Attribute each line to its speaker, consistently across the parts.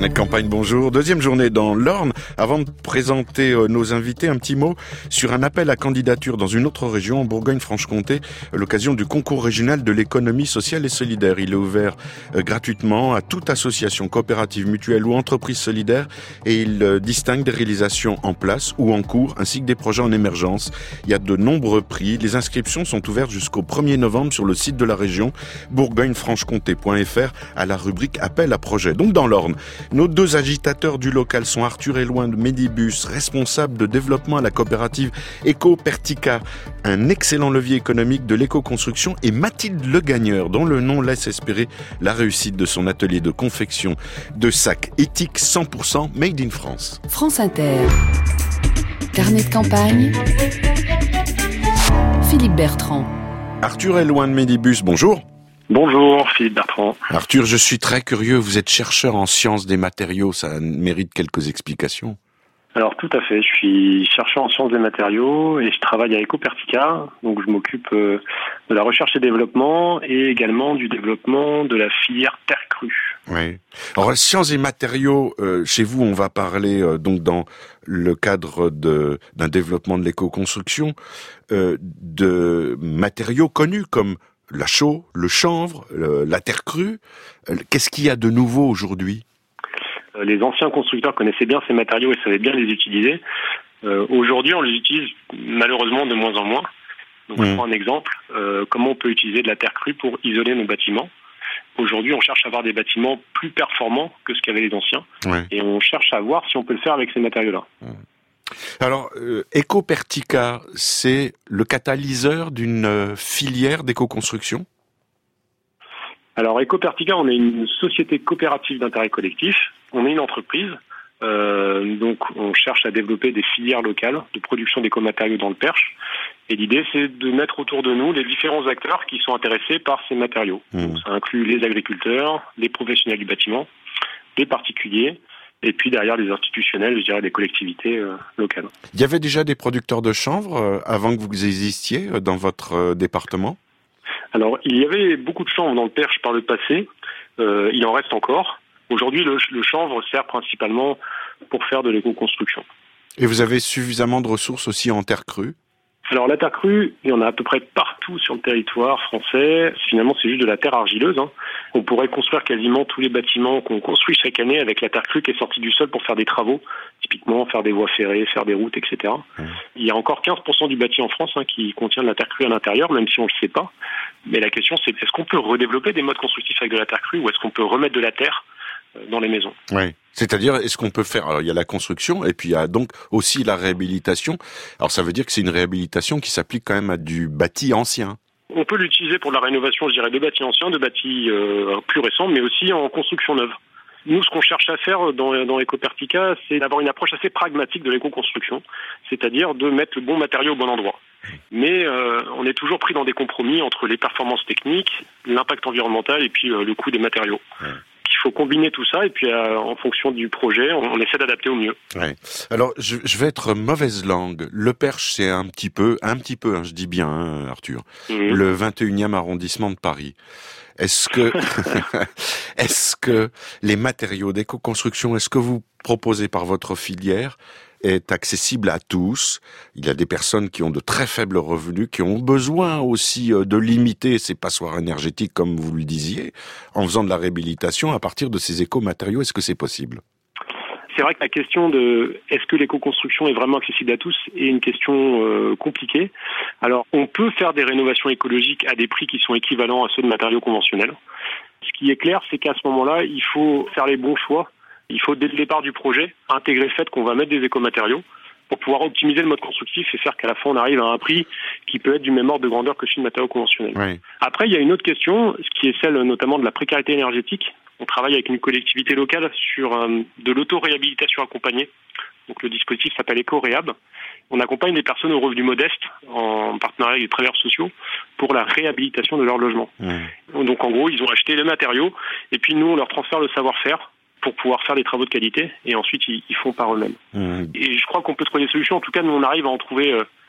Speaker 1: Carnet de campagne, bonjour. Deuxième journée dans l'Orne. Avant de présenter nos invités, un petit mot sur un appel à candidature dans une autre région, en Bourgogne-Franche-Comté, à l'occasion du concours régional de l'économie sociale et solidaire. Il est ouvert gratuitement à toute association, coopérative, mutuelle ou entreprise solidaire et il distingue des réalisations en place ou en cours ainsi que des projets en émergence. Il y a de nombreux prix. Les inscriptions sont ouvertes jusqu'au 1er novembre sur le site de la région bourgognefranchecomté.fr à la rubrique appel à projet. Donc dans l'Orne, nos deux agitateurs du local sont Arthur Elouin de Medibus, responsable de développement à la coopérative Ecopertica, un excellent levier économique de l'éco-construction, et Mathilde Le Gagneur, dont le nom laisse espérer la réussite de son atelier de confection de sacs éthiques 100% made in France.
Speaker 2: France Inter. Carnet de campagne. Philippe Bertrand.
Speaker 1: Arthur Elouin de Medibus, bonjour.
Speaker 3: Bonjour, Philippe Bertrand.
Speaker 1: Arthur, je suis très curieux, vous êtes chercheur en sciences des matériaux, ça mérite quelques explications.
Speaker 3: Alors tout à fait, je suis chercheur en sciences des matériaux et je travaille à Ecopertica, donc je m'occupe de la recherche et développement et également du développement de la filière terre crue.
Speaker 1: Oui. Alors sciences et matériaux, chez vous on va parler donc dans le cadre d'un développement de l'éco-construction de matériaux connus comme la chaux, le chanvre, la terre crue. Qu'est-ce qu'il y a de nouveau aujourd'hui ?
Speaker 3: Les anciens constructeurs connaissaient bien ces matériaux et savaient bien les utiliser. Aujourd'hui, on les utilise malheureusement de moins en moins. Donc, je prends un exemple. Comment on peut utiliser de la terre crue pour isoler nos bâtiments ? Aujourd'hui, on cherche à avoir des bâtiments plus performants que ce qu'avaient les anciens. Ouais. Et on cherche à voir si on peut le faire avec ces matériaux-là.
Speaker 1: Alors, Ecopertica, c'est le catalyseur d'une filière d'éco-construction ?
Speaker 3: Alors, Ecopertica, on est une société coopérative d'intérêt collectif. On est une entreprise. Donc, on cherche à développer des filières locales de production d'écomatériaux dans le Perche. Et l'idée, c'est de mettre autour de nous les différents acteurs qui sont intéressés par ces matériaux. Donc, ça inclut les agriculteurs, les professionnels du bâtiment, les particuliers, et puis derrière les institutionnels, je dirais des collectivités locales.
Speaker 1: Il y avait déjà des producteurs de chanvre avant que vous existiez dans votre département ?
Speaker 3: Alors, il y avait beaucoup de chanvre dans le Perche par le passé. Il en reste encore. Aujourd'hui, le chanvre sert principalement pour faire de l'éco-construction.
Speaker 1: Et vous avez suffisamment de ressources aussi en terre crue ?
Speaker 3: Alors, la terre crue, il y en a à peu près partout sur le territoire français. Finalement, c'est juste de la terre argileuse. On pourrait construire quasiment tous les bâtiments qu'on construit chaque année avec la terre crue qui est sortie du sol pour faire des travaux. Typiquement, faire des voies ferrées, faire des routes, etc. Il y a encore 15% du bâti en France qui contient de la terre crue à l'intérieur, même si on ne le sait pas. Mais la question, c'est est-ce qu'on peut redévelopper des modes constructifs avec de la terre crue ou est-ce qu'on peut remettre de la terre dans les maisons ?
Speaker 1: Oui. C'est-à-dire, est-ce qu'on peut faire... Alors, il y a la construction et puis il y a donc aussi la réhabilitation. Alors, ça veut dire que c'est une réhabilitation qui s'applique quand même à du bâti ancien.
Speaker 3: On peut l'utiliser pour la rénovation, je dirais, de bâtis anciens, de bâtis plus récents, mais aussi en construction neuve. Nous, ce qu'on cherche à faire dans Ecopertica, c'est d'avoir une approche assez pragmatique de l'éco-construction, c'est-à-dire de mettre le bon matériau au bon endroit. Mais on est toujours pris dans des compromis entre les performances techniques, l'impact environnemental et puis le coût des matériaux. Il faut combiner tout ça et puis en fonction du projet, on essaie d'adapter au mieux.
Speaker 1: Ouais. Alors, je vais être mauvaise langue. Le Perche, c'est un petit peu, je dis bien, Arthur, le 21e arrondissement de Paris. Est-ce que les matériaux d'éco-construction, est-ce que vous proposez par votre filière est accessible à tous? Il y a des personnes qui ont de très faibles revenus, qui ont besoin aussi de limiter ces passoires énergétiques, comme vous le disiez, en faisant de la réhabilitation à partir de ces éco-matériaux. Est-ce que c'est possible?
Speaker 3: C'est vrai que la question de est-ce que l'éco-construction est vraiment accessible à tous est une question compliquée. Alors, on peut faire des rénovations écologiques à des prix qui sont équivalents à ceux de matériaux conventionnels. Ce qui est clair, c'est qu'à ce moment-là, il faut faire les bons choix. Il faut, dès le départ du projet, intégrer le fait qu'on va mettre des écomatériaux pour pouvoir optimiser le mode constructif et faire qu'à la fin, on arrive à un prix qui peut être du même ordre de grandeur que celui de matériaux conventionnels. Oui. Après, il y a une autre question, ce qui est celle notamment de la précarité énergétique. On travaille avec une collectivité locale sur de l'auto-réhabilitation accompagnée. Donc le dispositif s'appelle EcoRéhab. On accompagne des personnes aux revenus modestes en partenariat avec les travailleurs sociaux pour la réhabilitation de leur logement. Donc en gros, ils ont acheté les matériaux et puis nous, on leur transfère le savoir-faire pour pouvoir faire des travaux de qualité et ensuite ils font par eux-mêmes. Et je crois qu'on peut trouver des solutions. En tout cas, nous, on arrive à en trouver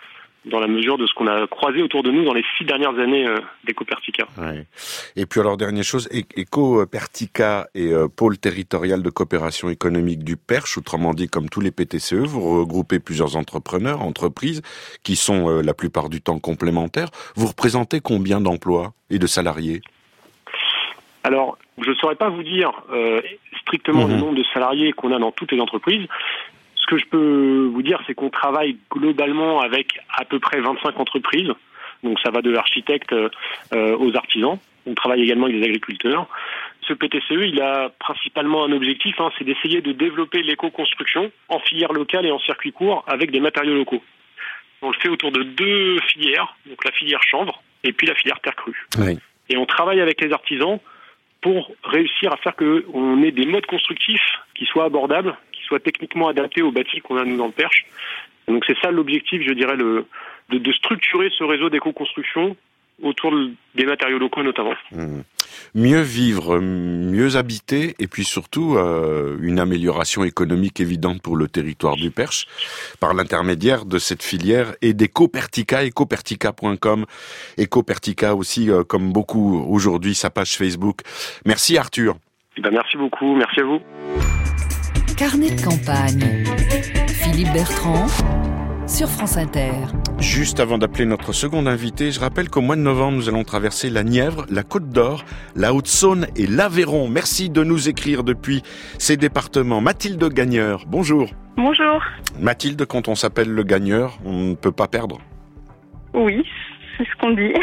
Speaker 3: dans la mesure de ce qu'on a croisé autour de nous dans les 6 dernières années d'Ecopertica.
Speaker 1: Ouais. Et puis alors, dernière chose, Ecopertica est pôle territorial de coopération économique du Perche, autrement dit comme tous les PTCE, vous regroupez plusieurs entrepreneurs, entreprises, qui sont la plupart du temps complémentaires. Vous représentez combien d'emplois et de salariés ?
Speaker 3: Alors, je ne saurais pas vous dire strictement le nombre de salariés qu'on a dans toutes les entreprises. Ce que je peux vous dire, c'est qu'on travaille globalement avec à peu près 25 entreprises. Donc ça va de l'architecte aux artisans. On travaille également avec des agriculteurs. Ce PTCE, il a principalement un objectif, c'est d'essayer de développer l'éco-construction en filière locale et en circuit court avec des matériaux locaux. On le fait autour de 2 filières, donc la filière chanvre et puis la filière terre crue. Oui. Et on travaille avec les artisans pour réussir à faire qu'on ait des modes constructifs qui soient abordables, qui soient techniquement adaptés aux bâtis qu'on a nous dans le Perche. Donc c'est ça l'objectif, je dirais, de structurer ce réseau d'éco-construction autour des matériaux locaux notamment.
Speaker 1: Mieux vivre, mieux habiter et puis surtout une amélioration économique évidente pour le territoire du Perche par l'intermédiaire de cette filière et d'Ecopertica, ecopertica.com. Ecopertica aussi, comme beaucoup aujourd'hui, sa page Facebook. Merci Arthur.
Speaker 3: Merci beaucoup, merci à vous.
Speaker 2: Carnet de campagne. Philippe Bertrand sur France Inter.
Speaker 1: Juste avant d'appeler notre second invité, je rappelle qu'au mois de novembre, nous allons traverser la Nièvre, la Côte d'Or, la Haute-Saône et l'Aveyron. Merci de nous écrire depuis ces départements. Mathilde Gagneur, bonjour.
Speaker 4: Bonjour.
Speaker 1: Mathilde, quand on s'appelle le gagneur, on ne peut pas perdre.
Speaker 4: Oui, c'est ce qu'on dit.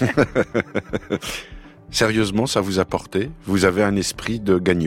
Speaker 1: Sérieusement, ça vous a porté ? Vous avez un esprit de gagneuse ?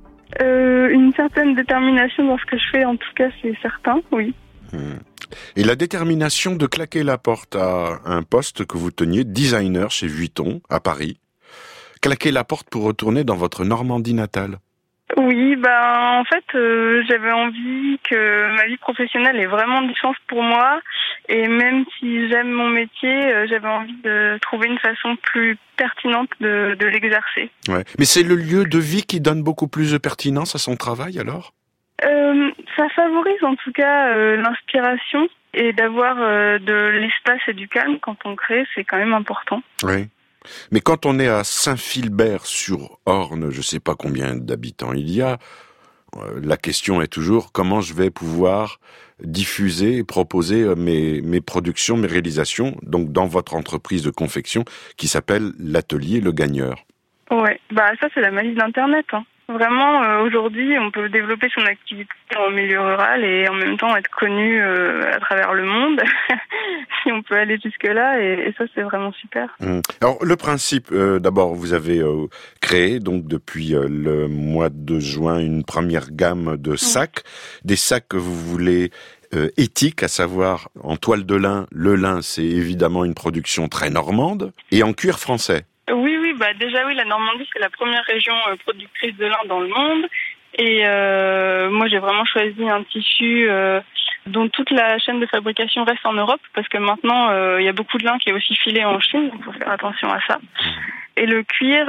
Speaker 4: Une certaine détermination dans ce que je fais, en tout cas, c'est certain, oui.
Speaker 1: Et la détermination de claquer la porte à un poste que vous teniez, designer chez Vuitton, à Paris. Claquer la porte pour retourner dans votre Normandie natale.
Speaker 4: Oui, en fait, j'avais envie que ma vie professionnelle ait vraiment du sens pour moi. Et même si j'aime mon métier, j'avais envie de trouver une façon plus pertinente de l'exercer. Ouais.
Speaker 1: Mais c'est le lieu de vie qui donne beaucoup plus de pertinence à son travail, alors ?
Speaker 4: Ça favorise en tout cas l'inspiration et d'avoir de l'espace et du calme quand on crée, c'est quand même important.
Speaker 1: Oui. Mais quand on est à Saint-Philbert-sur-Orne, je ne sais pas combien d'habitants il y a, la question est toujours comment je vais pouvoir diffuser et proposer mes productions, mes réalisations, donc dans votre entreprise de confection qui s'appelle l'Atelier Le Gagneur.
Speaker 4: Ouais, ça c'est la magie d'Internet. Vraiment, aujourd'hui, on peut développer son activité en milieu rural et en même temps être connu à travers le monde, si on peut aller jusque-là, et ça, c'est vraiment super.
Speaker 1: Alors, le principe, d'abord, vous avez créé, donc depuis le mois de juin, une première gamme de sacs, des sacs que vous voulez éthiques, à savoir en toile de lin. Le lin, c'est évidemment une production très normande, et en cuir français.
Speaker 4: Oui, déjà la Normandie c'est la première région productrice de lin dans le monde et moi j'ai vraiment choisi un tissu dont toute la chaîne de fabrication reste en Europe parce que maintenant il y a beaucoup de lin qui est aussi filé en Chine, donc il faut faire attention à ça. Et le cuir,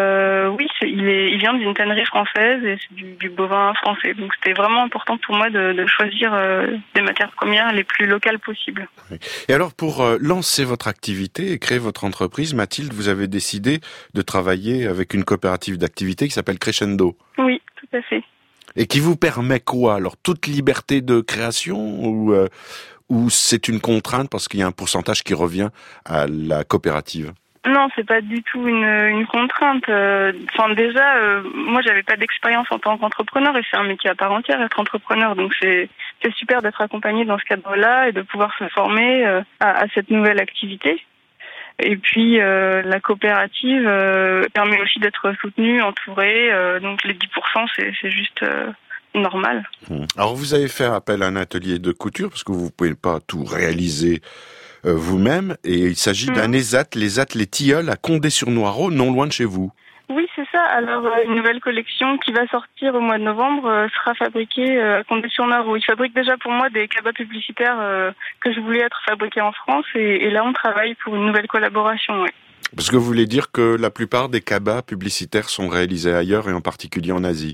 Speaker 4: il vient d'une tannerie française et c'est du bovin français. Donc c'était vraiment important pour moi de choisir des matières premières les plus locales possibles.
Speaker 1: Et alors pour lancer votre activité et créer votre entreprise, Mathilde, vous avez décidé de travailler avec une coopérative d'activité qui s'appelle Crescendo.
Speaker 4: Oui, tout à fait.
Speaker 1: Et qui vous permet quoi ? Alors toute liberté de création ou c'est une contrainte parce qu'il y a un pourcentage qui revient à la coopérative ?
Speaker 4: Non, c'est pas du tout une contrainte. Moi, j'avais pas d'expérience en tant qu'entrepreneur et c'est un métier à part entière, être entrepreneur. Donc, c'est super d'être accompagné dans ce cadre-là et de pouvoir se former à cette nouvelle activité. Et puis, la coopérative permet aussi d'être soutenue, entourée. Donc, les 10%, c'est juste normal.
Speaker 1: Alors, vous avez fait appel à un atelier de couture parce que vous pouvez pas tout réaliser vous-même, et il s'agit d'un ESAT, les Tilleuls à Condé-sur-Noireau, non loin de chez vous.
Speaker 4: Oui, c'est ça. Alors, une nouvelle collection qui va sortir au mois de novembre sera fabriquée à Condé-sur-Noireau. Ils fabriquent déjà pour moi des cabas publicitaires que je voulais être fabriqués en France, et là, on travaille pour une nouvelle collaboration. Ouais.
Speaker 1: Parce que vous voulez dire que la plupart des cabas publicitaires sont réalisés ailleurs, et en particulier en Asie.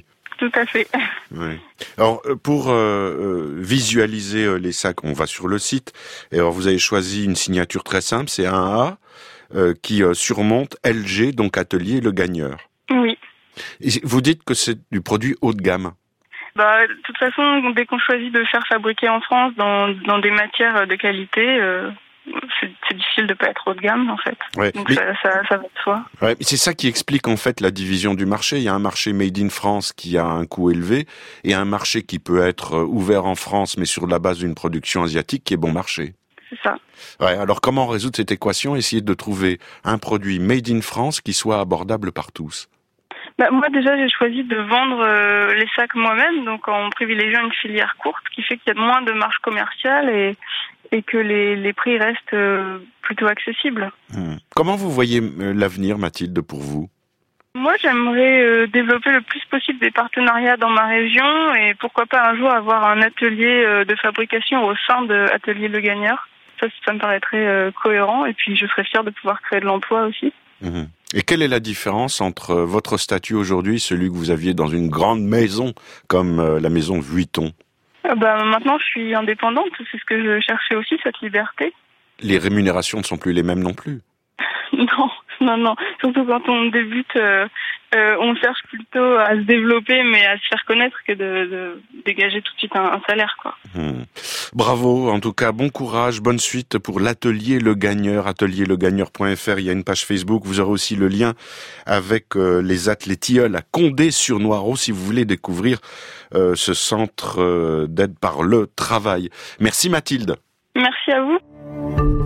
Speaker 4: Tout à fait.
Speaker 1: Oui. Alors, pour visualiser les sacs, on va sur le site. Et alors, vous avez choisi une signature très simple, c'est un A qui surmonte LG, donc Atelier Le Gagneur.
Speaker 4: Oui.
Speaker 1: Et vous dites que c'est du produit haut de gamme.
Speaker 4: De toute façon, dès qu'on choisit de faire fabriquer en France dans des matières de qualité, c'est difficile de pas être haut de gamme en fait.
Speaker 1: Ouais,
Speaker 4: donc ça va de soi.
Speaker 1: Ouais, c'est ça qui explique en fait la division du marché. Il y a un marché made in France qui a un coût élevé et un marché qui peut être ouvert en France mais sur la base d'une production asiatique qui est bon marché.
Speaker 4: C'est ça.
Speaker 1: Ouais, alors comment résoudre cette équation? Essayer de trouver un produit made in France qui soit abordable par tous.
Speaker 4: Moi déjà j'ai choisi de vendre les sacs moi-même, donc en privilégiant une filière courte qui fait qu'il y a moins de marge commerciale et que les prix restent plutôt accessibles.
Speaker 1: Comment vous voyez l'avenir, Mathilde, pour vous?
Speaker 4: Moi j'aimerais développer le plus possible des partenariats dans ma région et pourquoi pas un jour avoir un atelier de fabrication au sein de Atelier Le Gagneur. Ça me paraîtrait cohérent et puis je serais fière de pouvoir créer de l'emploi aussi.
Speaker 1: Et quelle est la différence entre votre statut aujourd'hui et celui que vous aviez dans une grande maison comme la maison Vuitton?
Speaker 4: Maintenant, je suis indépendante. C'est ce que je cherchais aussi, cette liberté.
Speaker 1: Les rémunérations ne sont plus les mêmes non plus.
Speaker 4: Non. Surtout quand on débute, on cherche plutôt à se développer, mais à se faire connaître que de dégager tout de suite un salaire, quoi.
Speaker 1: Bravo, en tout cas, bon courage, bonne suite pour l'Atelier Le Gagneur, atelierlegagneur.fr. Il y a une page Facebook. Vous aurez aussi le lien avec les tilleuls à Condé-sur-Noireau si vous voulez découvrir ce centre d'aide par le travail. Merci Mathilde.
Speaker 4: Merci à vous.